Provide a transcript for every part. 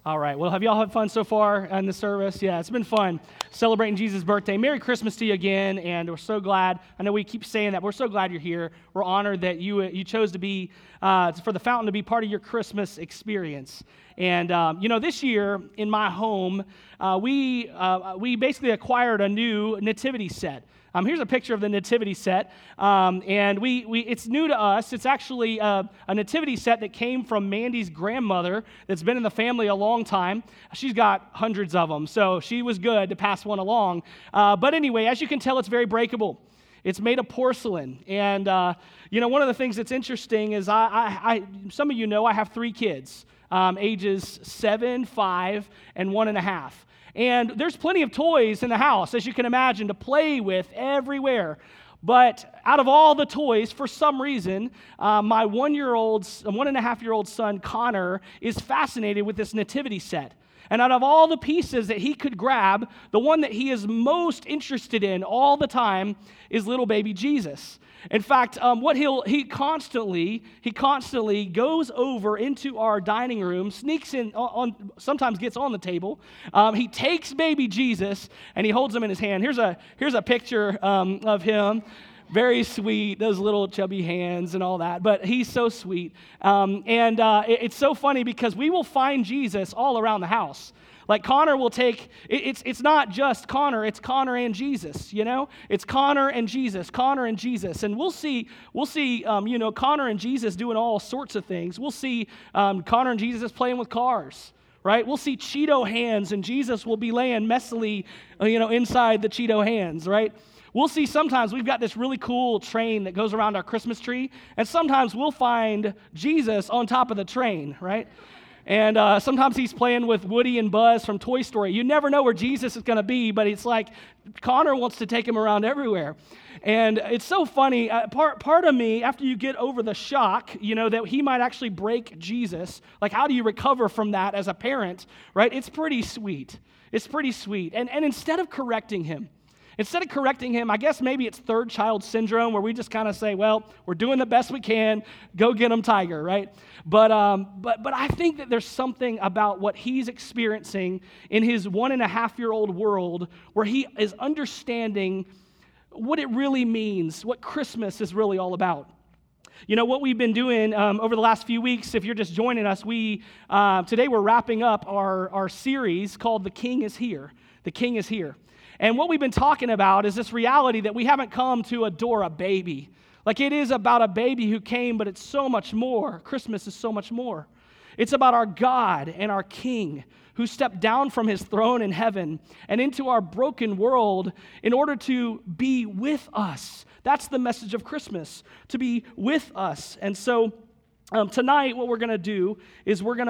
All right. Well, have y'all had fun so far in the service? Yeah, it's been fun celebrating Jesus' birthday. Merry Christmas to you again, and we're so glad. I know we keep saying that. We're so glad you're here. We're honored that you chose to be, for the fountain to be part of your Christmas experience. And, this year in my home, we basically acquired a new nativity set. Here's a picture of the nativity set, and it's new to us. It's actually a nativity set that came from Mandy's grandmother that's been in the family a long time. She's got hundreds of them, so she was good to pass one along. But anyway, as you can tell, it's very breakable. It's made of porcelain, and one of the things that's interesting is some of you know I have 3 kids, ages 7, 5, and 1.5. And there's plenty of toys in the house, as you can imagine, to play with everywhere. But out of all the toys, for some reason, my 1.5-year-old son, Connor, is fascinated with this nativity set. And out of all the pieces that he could grab, the one that he is most interested in all the time is little baby Jesus. In fact, he constantly goes over into our dining room, sneaks in, sometimes gets on the table. He takes baby Jesus and he holds him in his hand. Here's a picture of him. Very sweet, those little chubby hands and all that, but he's so sweet. It's so funny because we will find Jesus all around the house. Like Connor will take, it's not just Connor, it's Connor and Jesus, It's Connor and Jesus, Connor and Jesus. And we'll see, Connor and Jesus doing all sorts of things. We'll see Connor and Jesus playing with cars, right? We'll see Cheeto hands and Jesus will be laying messily, inside the Cheeto hands, right? We'll see sometimes we've got this really cool train that goes around our Christmas tree, and sometimes we'll find Jesus on top of the train, right? And sometimes he's playing with Woody and Buzz from Toy Story. You never know where Jesus is going to be, but it's like Connor wants to take him around everywhere. And it's so funny. Part of me, after you get over the shock, that he might actually break Jesus, like how do you recover from that as a parent, right? It's pretty sweet. It's pretty sweet. And instead of correcting him, I guess maybe it's third child syndrome where we just kind of say, well, we're doing the best we can. Go get him, Tiger, right? But I think that there's something about what he's experiencing in his 1.5-year-old world where he is understanding what it really means, what Christmas is really all about. What we've been doing over the last few weeks, if you're just joining us, today we're wrapping up our series called The King is Here. The King is Here. And what we've been talking about is this reality that we haven't come to adore a baby. Like it is about a baby who came, but it's so much more. Christmas is so much more. It's about our God and our King who stepped down from his throne in heaven and into our broken world in order to be with us. That's the message of Christmas, to be with us. And so tonight, what we're going to do is we're going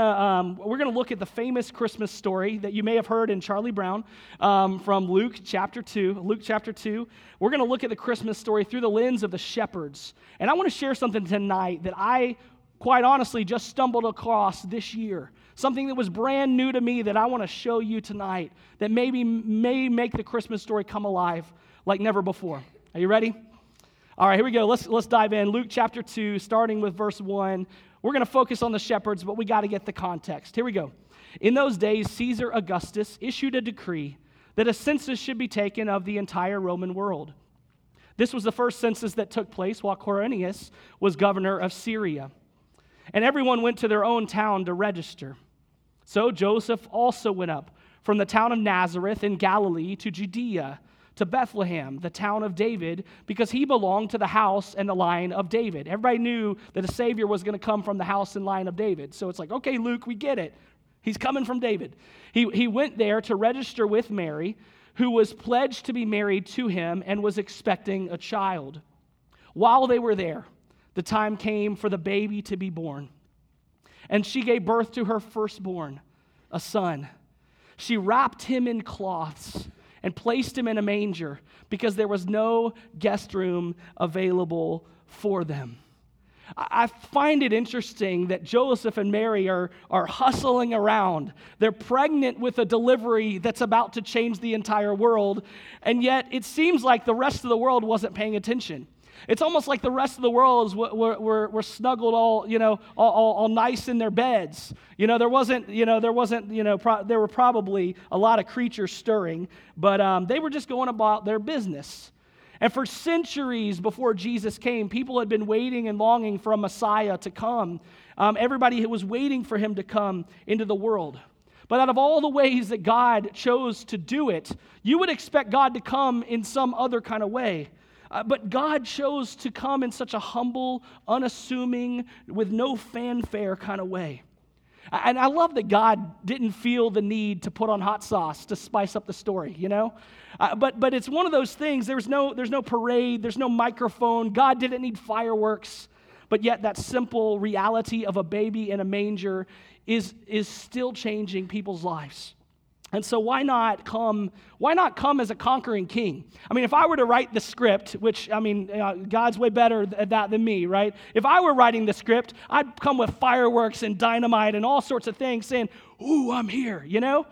to look at the famous Christmas story that you may have heard in Charlie Brown from Luke chapter 2. Luke chapter 2. We're going to look at the Christmas story through the lens of the shepherds. And I want to share something tonight that I, quite honestly, just stumbled across this year. Something that was brand new to me that I want to show you tonight that may make the Christmas story come alive like never before. Are you ready? All right, here we go. Let's dive in. Luke chapter 2, starting with verse 1. We're going to focus on the shepherds, but we got to get the context. Here we go. In those days, Caesar Augustus issued a decree that a census should be taken of the entire Roman world. This was the first census that took place while Quirinius was governor of Syria. And everyone went to their own town to register. So Joseph also went up from the town of Nazareth in Galilee to Judea, to Bethlehem, the town of David, because he belonged to the house and the line of David. Everybody knew that a Savior was going to come from the house and line of David. So it's like, okay, Luke, we get it. He's coming from David. He went there to register with Mary, who was pledged to be married to him and was expecting a child. While they were there, the time came for the baby to be born. And she gave birth to her firstborn, a son. She wrapped him in cloths and placed him in a manger because there was no guest room available for them. I find it interesting that Joseph and Mary are hustling around. They're pregnant with a delivery that's about to change the entire world, and yet it seems like the rest of the world wasn't paying attention. It's almost like the rest of the world is were snuggled all nice in their beds. There were probably a lot of creatures stirring, but they were just going about their business. And for centuries before Jesus came, people had been waiting and longing for a Messiah to come. Everybody was waiting for him to come into the world. But out of all the ways that God chose to do it, you would expect God to come in some other kind of way. But God chose to come in such a humble, unassuming, with no fanfare kind of way. And I love that God didn't feel the need to put on hot sauce to spice up the story, But it's one of those things, there's no parade, there's no microphone. God didn't need fireworks. But yet that simple reality of a baby in a manger is still changing people's lives. And so why not come as a conquering king? I mean, if I were to write the script, which, God's way better at that than me, right? If I were writing the script, I'd come with fireworks and dynamite and all sorts of things saying, ooh, I'm here,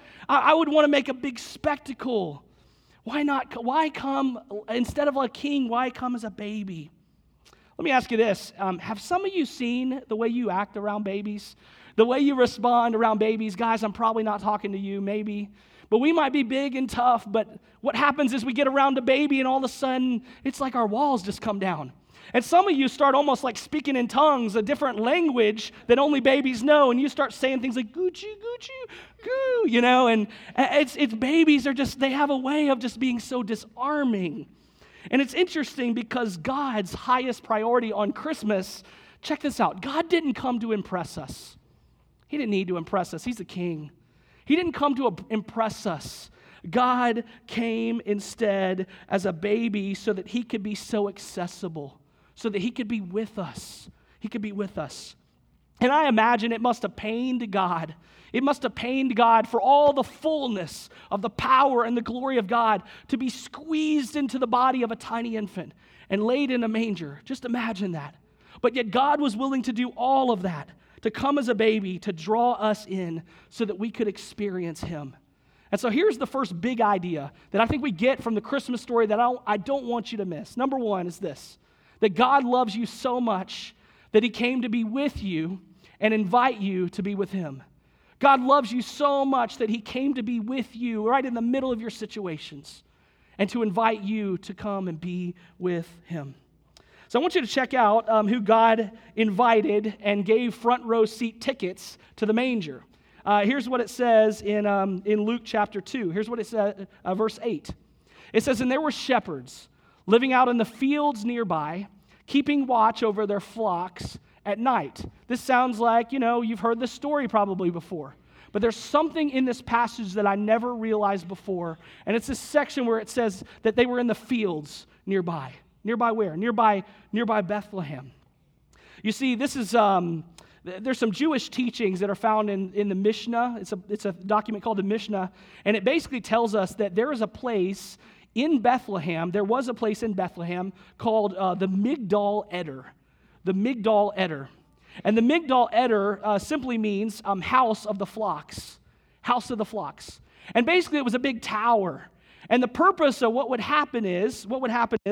I would want to make a big spectacle. Why not? Why come, instead of a king, why come as a baby? Let me ask you this. Have some of you seen the way you act around babies? The way you respond around babies? Guys, I'm probably not talking to you, maybe. But we might be big and tough, but what happens is we get around a baby and all of a sudden, it's like our walls just come down. And some of you start almost like speaking in tongues, a different language that only babies know, and you start saying things like, Gucci, Gucci, goo, and it's babies are just, they have a way of just being so disarming. And it's interesting because God's highest priority on Christmas, check this out, God didn't come to impress us. He didn't need to impress us. He's the king. He didn't come to impress us. God came instead as a baby so that he could be so accessible, so that he could be with us. He could be with us. And I imagine it must have pained God. It must have pained God for all the fullness of the power and the glory of God to be squeezed into the body of a tiny infant and laid in a manger. Just imagine that. But yet God was willing to do all of that, to come as a baby, to draw us in so that we could experience him. And so here's the first big idea that I think we get from the Christmas story that I don't want you to miss. Number one is this, that God loves you so much that he came to be with you and invite you to be with him. God loves you so much that he came to be with you right in the middle of your situations and to invite you to come and be with him. So I want you to check out who God invited and gave front row seat tickets to the manger. Here's what it says in Luke chapter 2. Here's what it says, verse 8. It says, "And there were shepherds living out in the fields nearby, keeping watch over their flocks at night." This sounds like, you've heard this story probably before. But there's something in this passage that I never realized before. And it's this section where it says that they were in the fields nearby. Nearby where? Nearby Bethlehem. You see, this is there's some Jewish teachings that are found in the Mishnah. It's a document called the Mishnah, and it basically tells us that there is a place in Bethlehem. There was a place in Bethlehem called the Migdal Eder. The Migdal Eder. And the Migdal Eder simply means house of the flocks. House of the flocks. And basically it was a big tower. And the purpose of what would happen is the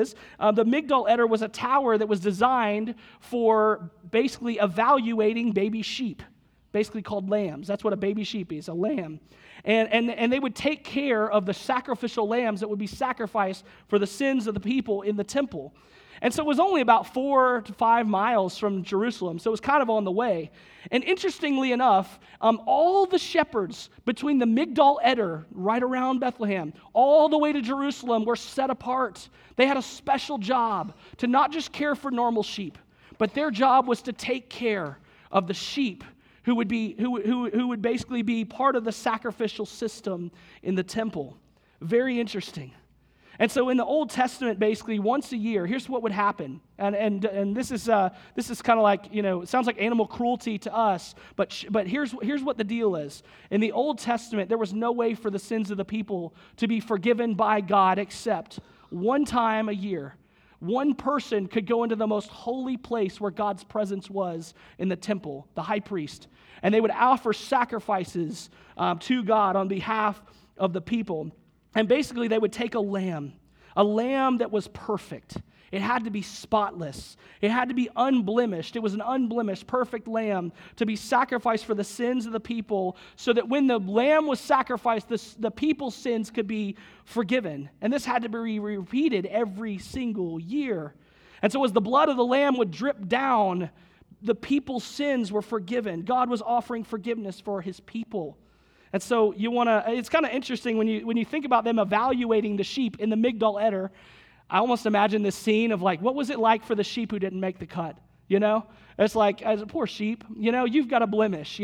Migdal Eder was a tower that was designed for basically evaluating baby sheep, basically called lambs. That's what a baby sheep is, a lamb. And they would take care of the sacrificial lambs that would be sacrificed for the sins of the people in the temple. And so it was only about 4 to 5 miles from Jerusalem, so it was kind of on the way. And interestingly enough, all the shepherds between the Migdal Eder, right around Bethlehem, all the way to Jerusalem were set apart. They had a special job to not just care for normal sheep, but their job was to take care of the sheep who would basically be part of the sacrificial system in the temple. Very interesting. And so in the Old Testament, basically once a year, here's what would happen. And this is kind of like, it sounds like animal cruelty to us, but here's what the deal is. In the Old Testament, there was no way for the sins of the people to be forgiven by God except one time a year. One person could go into the most holy place where God's presence was in the temple, the high priest, and they would offer sacrifices to God on behalf of the people. And basically, they would take a lamb that was perfect, It had to be spotless. It had to be unblemished. It was an unblemished, perfect lamb to be sacrificed for the sins of the people so that when the lamb was sacrificed, the people's sins could be forgiven. And this had to be repeated every single year. And so as the blood of the lamb would drip down, the people's sins were forgiven. God was offering forgiveness for his people. And so it's kind of interesting when you think about them evaluating the sheep in the Migdal Eder. I almost imagine this scene of like, what was it like for the sheep who didn't make the cut? It's like, as a poor sheep, you've got a blemish,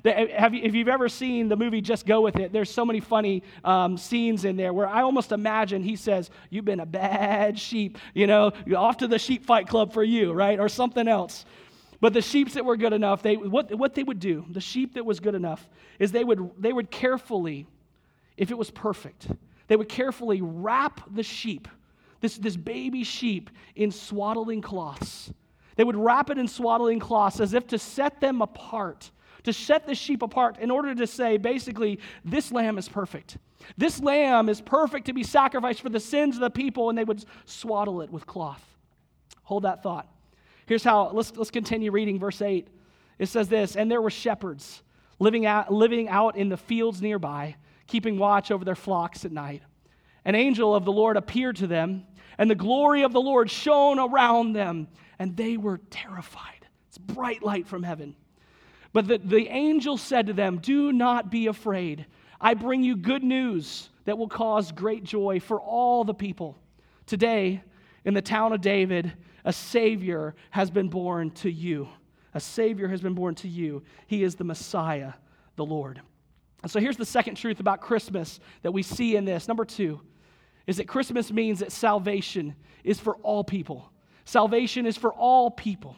If you've ever seen the movie Just Go With It, there's so many funny scenes in there where I almost imagine he says, you've been a bad sheep, off to the sheep fight club for you, right? Or something else. But the sheep that were good enough, what they would do, the sheep that was good enough, is they would carefully, if it was perfect, they would carefully wrap the sheep, this baby sheep, in swaddling cloths. They would wrap it in swaddling cloths as if to set them apart, to set the sheep apart in order to say, basically, this lamb is perfect. This lamb is perfect to be sacrificed for the sins of the people, and they would swaddle it with cloth. Hold that thought. Here's how, let's continue reading verse 8. It says this, and there were shepherds living out in the fields nearby, keeping watch over their flocks at night. An angel of the Lord appeared to them, and the glory of the Lord shone around them, and they were terrified. It's bright light from heaven. But the angel said to them, do not be afraid. I bring you good news that will cause great joy for all the people. Today, in the town of David, a Savior has been born to you. A Savior has been born to you. He is the Messiah, the Lord. And so here's the second truth about Christmas that we see in this. Number 2 is that Christmas means that salvation is for all people. Salvation is for all people.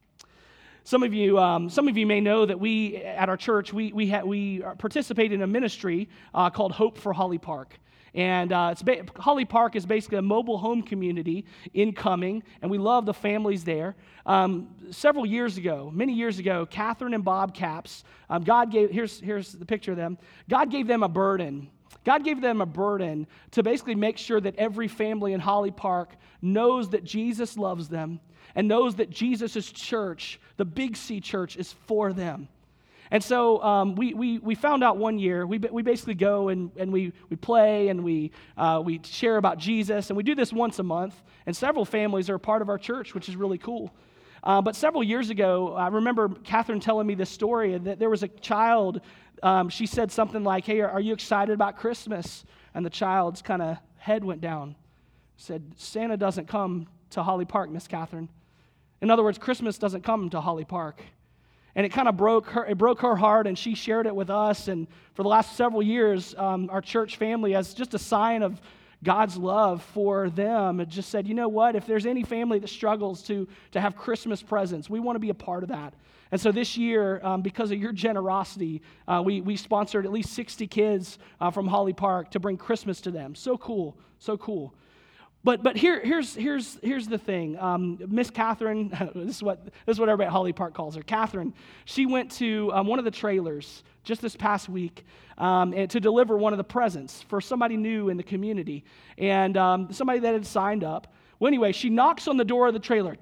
Some of you may know that we at our church we participate in a ministry called Hope for Holly Park. And Holly Park is basically a mobile home community in Cumming, and we love the families there. Several years ago, many years ago, Catherine and Bob Capps, here's the picture of them. God gave them a burden. God gave them a burden to basically make sure that every family in Holly Park knows that Jesus loves them and knows that Jesus' church, the Big C Church, is for them. And so we found out one year, we basically go and we play and we share about Jesus, and we do this once a month, and several families are a part of our church, which is really cool. But several years ago, I remember Catherine telling me this story, that there was a child, she said something like, hey, are you excited about Christmas? And the child's kind of head went down. Said, Santa doesn't come to Holly Park, Miss Catherine. In other words, Christmas doesn't come to Holly Park. And it kind of broke her heart, and she shared it with us. And for the last several years, our church family, as just a sign of God's love for them, it just said, you know what, if there's any family that struggles to have Christmas presents, we want to be a part of that. And so this year, because of your generosity, we sponsored at least 60 kids from Holly Park to bring Christmas to them. So cool, so cool. But here's the thing. Miss Catherine, this is what everybody at Holly Park calls her. Catherine, she went to one of the trailers just this past week and to deliver one of the presents for somebody new in the community, and somebody that had signed up. Well, anyway, she knocks on the door of the trailer,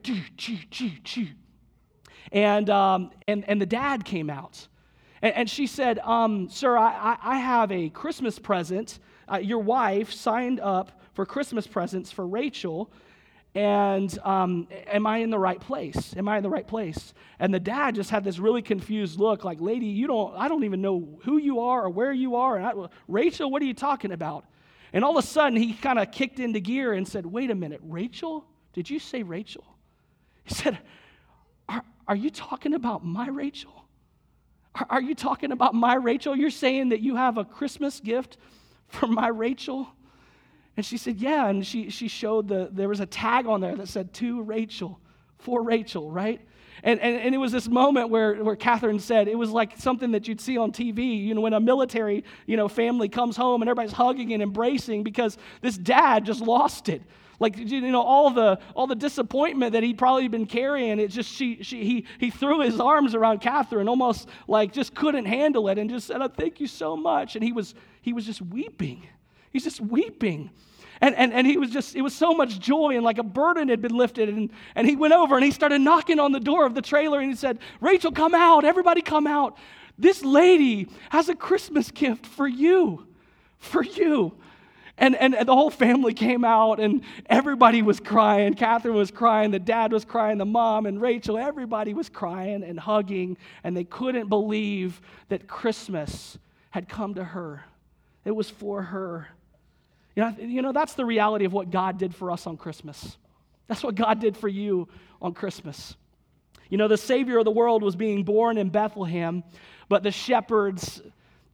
and the dad came out, and she said, "Sir, I have a Christmas present. Your wife signed up for Christmas presents for Rachel, and am I in the right place? Am I in the right place?" And the dad just had this really confused look, like, "Lady, I don't even know who you are or where you are. And Rachel, what are you talking about?" And all of a sudden, he kind of kicked into gear and said, "Wait a minute, Rachel? Did you say Rachel?" He said, "Are you talking about my Rachel? Are you talking about my Rachel? You're saying that you have a Christmas gift for my Rachel?" And she said, "Yeah," and she showed there was a tag on there that said, "To Rachel, for Rachel," right? And it was this moment where Catherine said it was like something that you'd see on TV, when a military, family comes home and everybody's hugging and embracing because this dad just lost it. Like, all the disappointment that he'd probably been carrying, it just he threw his arms around Catherine, almost like just couldn't handle it, and just said, "Oh, thank you so much." And he was just weeping. He's just weeping. And he was just, it was so much joy, and like a burden had been lifted. And he went over and he started knocking on the door of the trailer, and he said, Rachel, come out. Everybody come out. This lady has a Christmas gift for you. For you. And the whole family came out, and everybody was crying. Catherine was crying. The dad was crying. The mom and Rachel, everybody was crying and hugging, and they couldn't believe that Christmas had come to her. It was for her. You know, that's the reality of what God did for us on Christmas. That's what God did for you on Christmas. You know, the Savior of the world was being born in Bethlehem, but the shepherds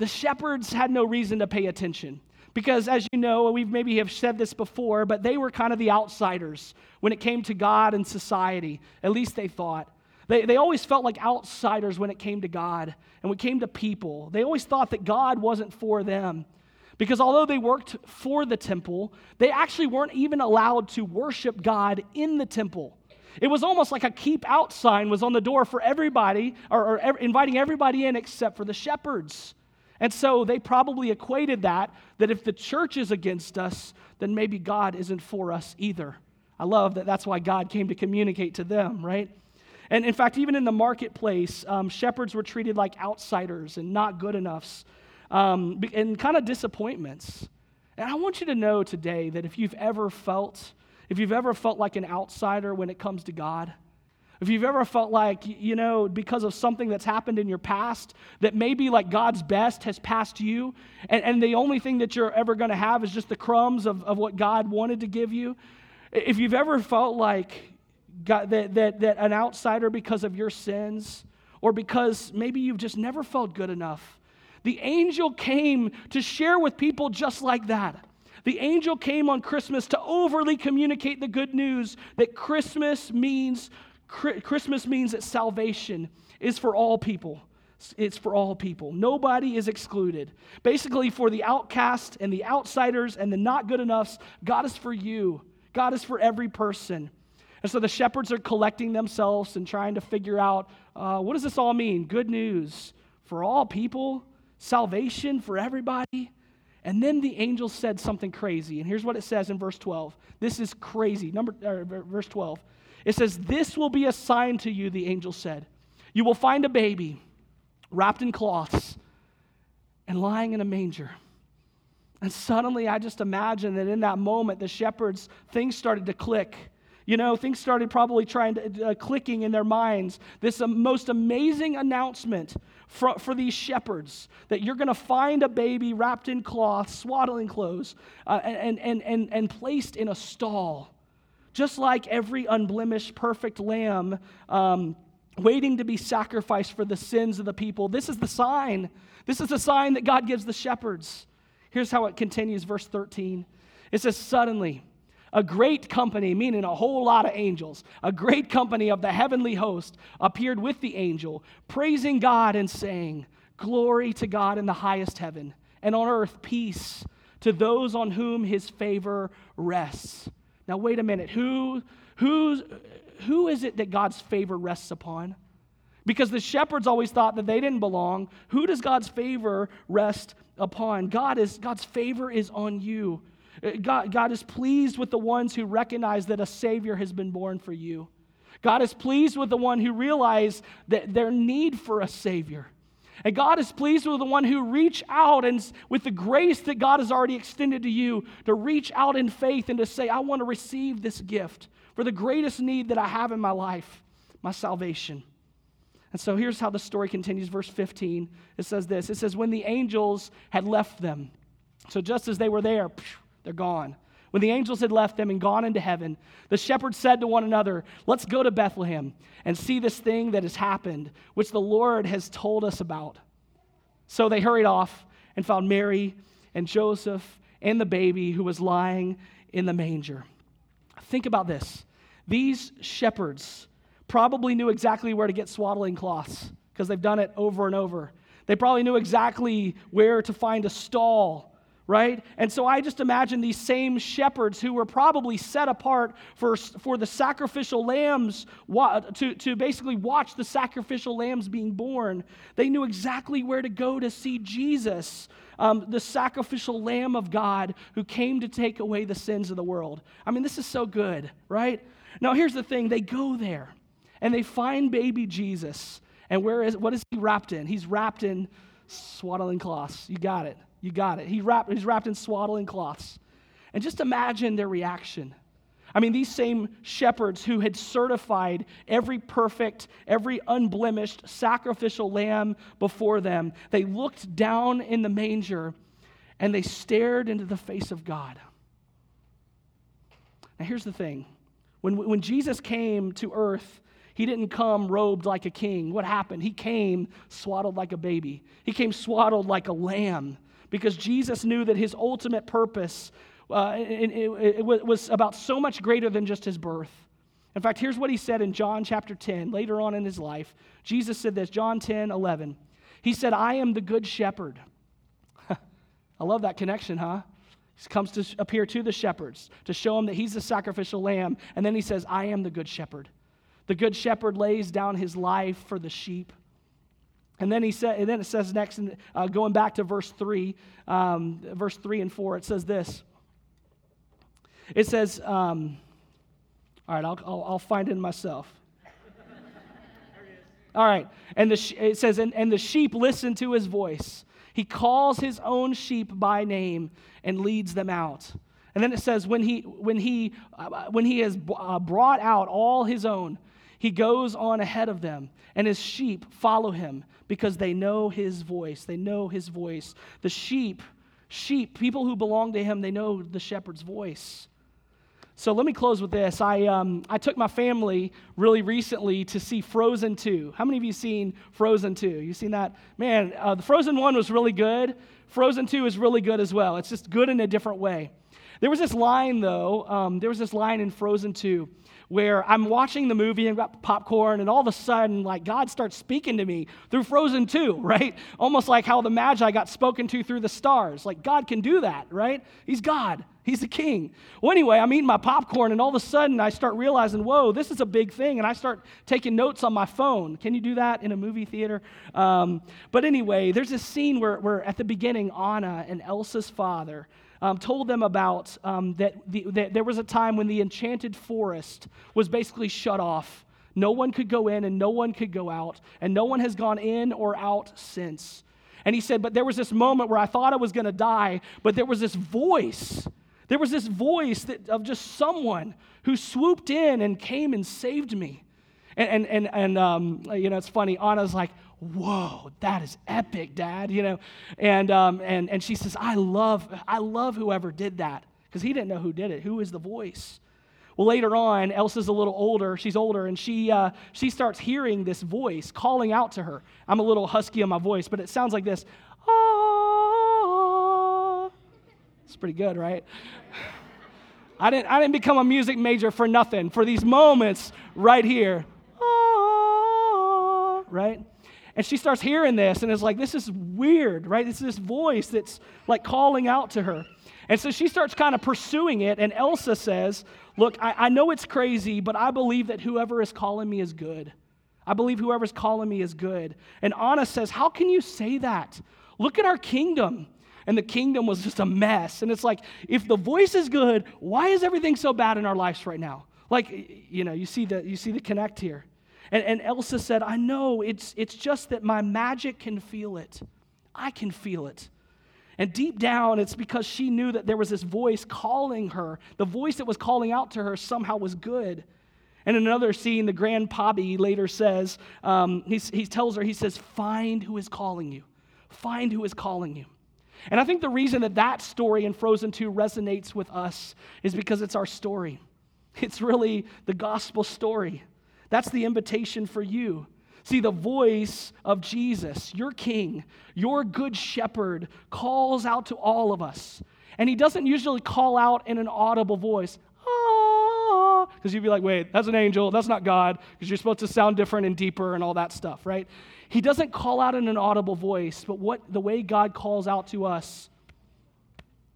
had no reason to pay attention. Because as you know, we maybe have said this before, but they were kind of the outsiders when it came to God and society. At least they thought. They always felt like outsiders when it came to God and when it came to people. They always thought that God wasn't for them. Because although they worked for the temple, they actually weren't even allowed to worship God in the temple. It was almost like a keep out sign was on the door for everybody, or inviting everybody in except for the shepherds. And so they probably equated that if the church is against us, then maybe God isn't for us either. I love that that's why God came to communicate to them, right? And in fact, even in the marketplace, shepherds were treated like outsiders and not good enoughs, and kind of disappointments. And I want you to know today that if you've ever felt like an outsider when it comes to God, if you've ever felt like, you know, because of something that's happened in your past, that maybe like God's best has passed you, and the only thing that you're ever going to have is just the crumbs of what God wanted to give you. If you've ever felt like God, that an outsider because of your sins, or because maybe you've just never felt good enough, the angel came to share with people just like that. The angel came on Christmas to overly communicate the good news that Christmas means that salvation is for all people. It's for all people. Nobody is excluded. Basically, for the outcast and the outsiders and the not good enoughs, God is for you. God is for every person. And so the shepherds are collecting themselves and trying to figure out, what does this all mean? Good news for all people, salvation for everybody. And then the angel said something crazy. And here's what it says in verse 12. This is crazy. Verse 12. It says, "This will be a sign to you," the angel said. "You will find a baby wrapped in cloths and lying in a manger." And suddenly I just imagine that in that moment, the shepherds, things started to click. You know, things started probably clicking in their minds. This most amazing announcement for these shepherds, that you're going to find a baby wrapped in cloth, swaddling clothes, and placed in a stall, just like every unblemished, perfect lamb waiting to be sacrificed for the sins of the people. This is the sign. This is the sign that God gives the shepherds. Here's how it continues, verse 13. It says, "Suddenly, a great company," meaning a whole lot of angels, "a great company of the heavenly host appeared with the angel, praising God and saying, 'Glory to God in the highest heaven, and on earth peace to those on whom his favor rests.'" Now wait a minute, who is it that God's favor rests upon? Because the shepherds always thought that they didn't belong. Who does God's favor rest upon? God's favor is on you. God is pleased with the ones who recognize that a Savior has been born for you. God is pleased with the one who realize that their need for a Savior. And God is pleased with the one who reach out and with the grace that God has already extended to you, to reach out in faith and to say, "I want to receive this gift for the greatest need that I have in my life, my salvation." And so here's how the story continues, verse 15. It says this. It says, "When the angels had left them," so just as they were there, they're gone. "When the angels had left them and gone into heaven, the shepherds said to one another, 'Let's go to Bethlehem and see this thing that has happened, which the Lord has told us about.' So they hurried off and found Mary and Joseph and the baby who was lying in the manger." Think about this. These shepherds probably knew exactly where to get swaddling cloths because they've done it over and over. They probably knew exactly where to find a stall right? And so I just imagine these same shepherds who were probably set apart for the sacrificial lambs, to basically watch the sacrificial lambs being born. They knew exactly where to go to see Jesus, the sacrificial Lamb of God who came to take away the sins of the world. I mean, this is so good, right? Now, here's the thing. They go there, and they find baby Jesus. And what is he wrapped in? He's wrapped in swaddling cloths. You got it. You got it. He's wrapped in swaddling cloths. And just imagine their reaction. I mean, these same shepherds who had certified every perfect, every unblemished sacrificial lamb before them, they looked down in the manger and they stared into the face of God. Now, here's the thing. When Jesus came to earth, he didn't come robed like a king. What happened? He came swaddled like a baby. He came swaddled like a lamb because Jesus knew that his ultimate purpose it was about so much greater than just his birth. In fact, here's what he said in John chapter 10, later on in his life. Jesus said this, John 10:11. He said, I am the good shepherd. I love that connection, huh? He comes to appear to the shepherds to show them that he's the sacrificial lamb. And then he says, I am the good shepherd. The good shepherd lays down his life for the sheep. And then it says next, going back to verse 3 and 4, it says this. It says, all right, I'll find it myself. All right, and it says, and the sheep listen to his voice. He calls his own sheep by name and leads them out. And then it says, when he has brought out all his own, he goes on ahead of them, and his sheep follow him because they know his voice. They know his voice. The sheep, people who belong to him, they know the shepherd's voice. So let me close with this. I took my family really recently to see Frozen 2. How many of you seen Frozen 2? You seen that? Man, the Frozen 1 was really good. Frozen 2 is really good as well. It's just good in a different way. There was this line, though. There was this line in Frozen 2 where I'm watching the movie and got popcorn, and all of a sudden, like, God starts speaking to me through Frozen 2, right? Almost like how the Magi got spoken to through the stars. Like, God can do that, right? He's God. He's the king. Well, anyway, I'm eating my popcorn, and all of a sudden, I start realizing, whoa, this is a big thing, and I start taking notes on my phone. Can you do that in a movie theater? But anyway, there's this scene where at the beginning, Anna and Elsa's father told them about that there was a time when the enchanted forest was basically shut off. No one could go in and no one could go out, and no one has gone in or out since. And he said, but there was this moment where I thought I was going to die, but there was this voice. There was this voice of just someone who swooped in and came and saved me. And it's funny. Anna's like, whoa, that is epic, Dad, and she says, I love whoever did that, because he didn't know who did it. Who is the voice? Well, later on, Elsa's a little older. She's older, and she starts hearing this voice calling out to her. I'm a little husky on my voice, but it sounds like this. Ah. It's pretty good, right? I didn't become a music major for nothing. For these moments right here. Ah. Right? And she starts hearing this, and it's like, this is weird, right? It's this voice that's like calling out to her. And so she starts kind of pursuing it, and Elsa says, look, I know it's crazy, but I believe that whoever is calling me is good. I believe whoever's calling me is good. And Anna says, how can you say that? Look at our kingdom. And the kingdom was just a mess. And it's like, if the voice is good, why is everything so bad in our lives right now? Like, you see the connect here. And Elsa said, I know, it's just that my magic can feel it. I can feel it. And deep down, it's because she knew that there was this voice calling her. The voice that was calling out to her somehow was good. And in another scene, the grandpappy later says, he tells her, he says, find who is calling you. Find who is calling you. And I think the reason that story in Frozen 2 resonates with us is because it's our story. It's really the gospel story. That's the invitation for you. See, the voice of Jesus, your King, your good shepherd, calls out to all of us. And he doesn't usually call out in an audible voice. Because you'd be like, wait, that's an angel. That's not God. Because you're supposed to sound different and deeper and all that stuff, right? He doesn't call out in an audible voice, but the way God calls out to us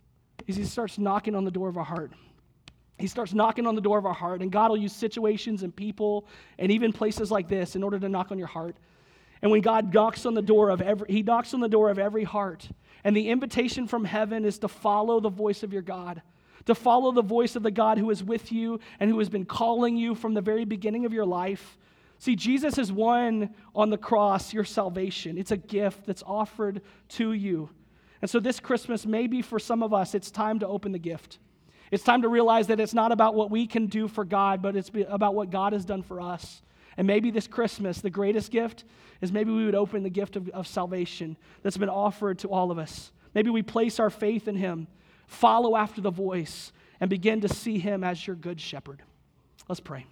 is he starts knocking on the door of our heart. He starts knocking on the door of our heart, and God will use situations and people and even places like this in order to knock on your heart. And when God knocks on the door of he knocks on the door of every heart, and the invitation from heaven is to follow the voice of your God, to follow the voice of the God who is with you and who has been calling you from the very beginning of your life. See, Jesus has won on the cross your salvation. It's a gift that's offered to you. And so this Christmas, maybe for some of us, it's time to open the gift. It's time to realize that it's not about what we can do for God, but it's about what God has done for us. And maybe this Christmas, the greatest gift is maybe we would open the gift of salvation that's been offered to all of us. Maybe we place our faith in him, follow after the voice, and begin to see him as your good shepherd. Let's pray.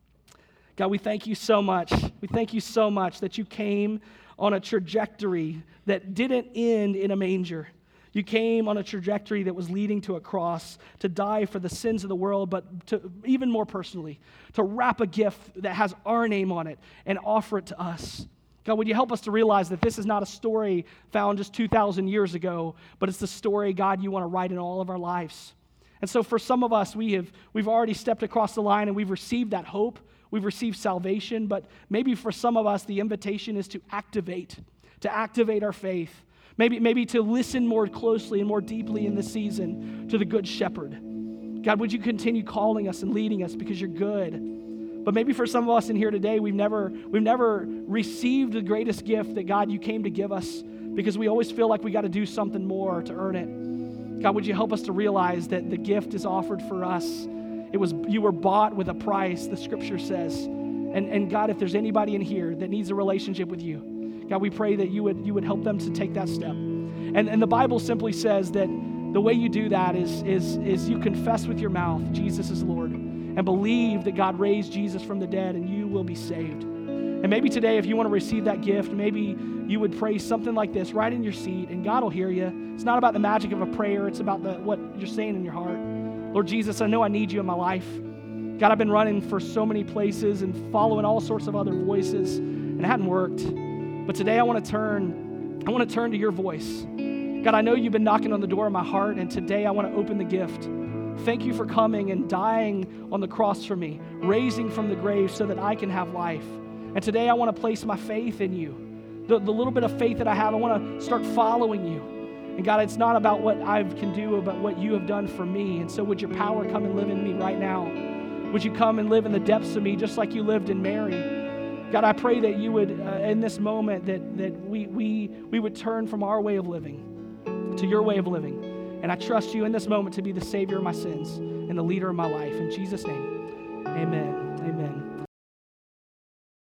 God, we thank you so much. We thank you so much that you came on a trajectory that didn't end in a manger. You came on a trajectory that was leading to a cross to die for the sins of the world, but to, even more personally, to wrap a gift that has our name on it and offer it to us. God, would you help us to realize that this is not a story found just 2,000 years ago, but it's the story, God, you want to write in all of our lives. And so for some of us, we've already stepped across the line and we've received that hope. We've received salvation, but maybe for some of us, the invitation is to activate our faith. Maybe to listen more closely and more deeply in this season to the Good Shepherd. God, would you continue calling us and leading us because you're good. But maybe for some of us in here today, we've never received the greatest gift that, God, you came to give us because we always feel like we got to do something more to earn it. God, would you help us to realize that the gift is offered for us. You were bought with a price, the scripture says. And God, if there's anybody in here that needs a relationship with you, God, we pray that you would help them to take that step. And the Bible simply says that the way you do that is you confess with your mouth Jesus is Lord and believe that God raised Jesus from the dead and you will be saved. And maybe today, if you want to receive that gift, maybe you would pray something like this right in your seat and God will hear you. It's not about the magic of a prayer. It's about what you're saying in your heart. Lord Jesus, I know I need you in my life. God, I've been running for so many places and following all sorts of other voices, and it hadn't worked. But today I want to turn to your voice. God, I know you've been knocking on the door of my heart, and today I want to open the gift. Thank you for coming and dying on the cross for me, raising from the grave so that I can have life. And today I want to place my faith in you. The little bit of faith that I have, I want to start following you. And God, it's not about what I can do, but what you have done for me. And so would your power come and live in me right now? Would you come and live in the depths of me just like you lived in Mary? God, I pray that you would, in this moment, that we would turn from our way of living to your way of living. And I trust you in this moment to be the Savior of my sins and the leader of my life. In Jesus' name, amen. Amen.